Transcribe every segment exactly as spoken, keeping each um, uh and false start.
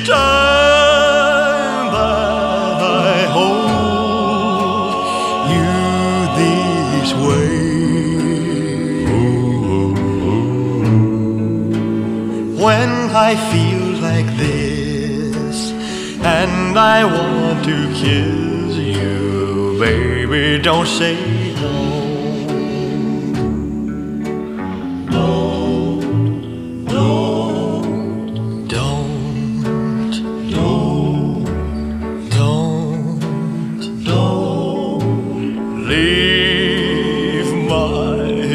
time that I hold you this way. When I feel like this and I want to kiss you, baby, don't say no. Leave my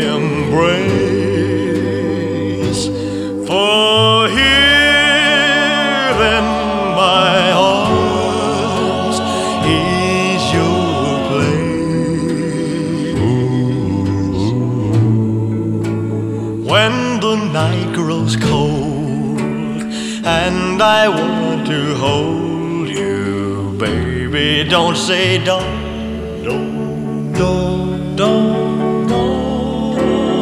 embrace, for here in my arms is your place. When the night grows cold and I want to hold you, baby, don't say don't. Don't, don't, don't.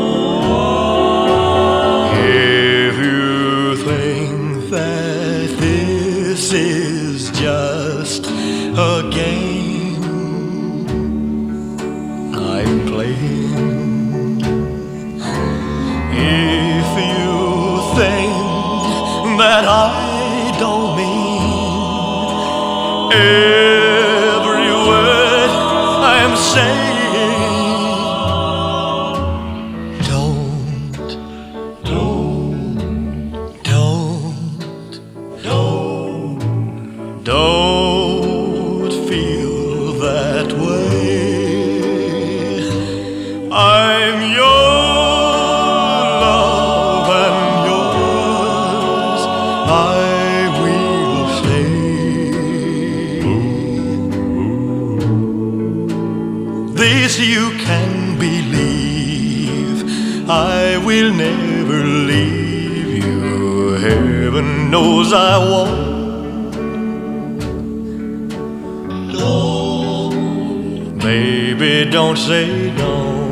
If you think that this is just a game I'm playing, if you think that I don't mean every word I'm saying, don't, don't, don't, don't, don't feel that way. I'm your love and yours I will stay. This you can believe, I will never leave you. Heaven knows I won't. Don't, baby, don't say don't.